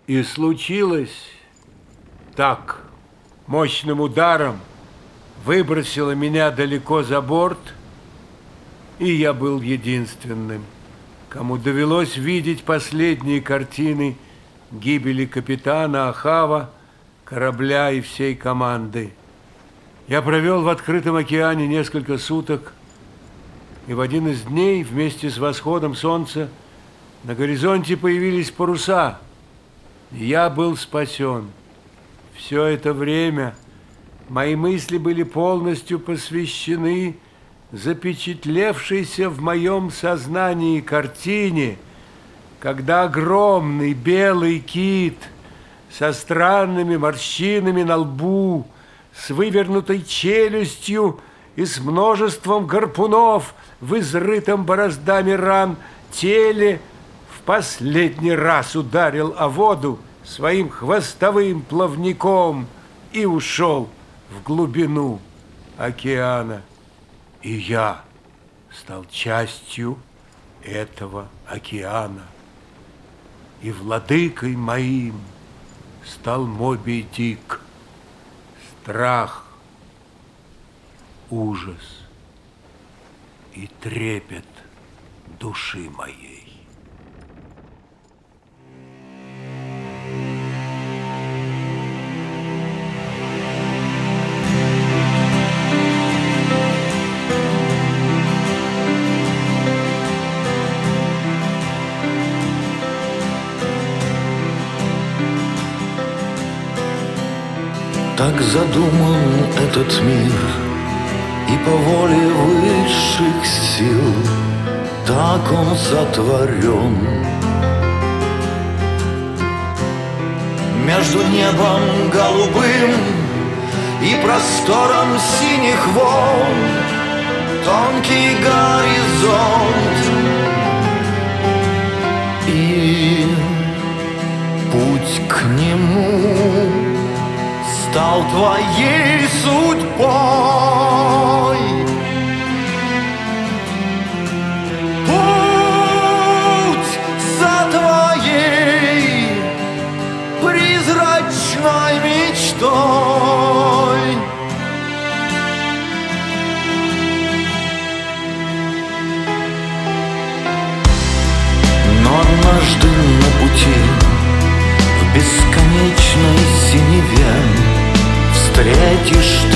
И случилось так. Мощным ударом выбросило меня далеко за борт, и я был единственным, кому довелось видеть последние картины гибели капитана Ахава, корабля и всей команды. Я провел в открытом океане несколько суток, и в один из дней вместе с восходом солнца на горизонте появились паруса, и я был спасен. Все это время мои мысли были полностью посвящены запечатлевшейся в моем сознании картине, когда огромный белый кит со странными морщинами на лбу, с вывернутой челюстью и с множеством гарпунов в изрытом бороздами ран теле в последний раз ударил о воду своим хвостовым плавником и ушел в глубину океана. И я стал частью этого океана. И владыкой моим стал Моби Дик. Страх, ужас и трепет души моей. Так задуман этот мир, и по воле высших сил так он сотворен. Между небом голубым и простором синих волн тонкий горизонт, и путь к нему стал твоей судьбой. Путь за твоей призрачной мечтой. Но однажды на пути в бесконечной синеве встретишь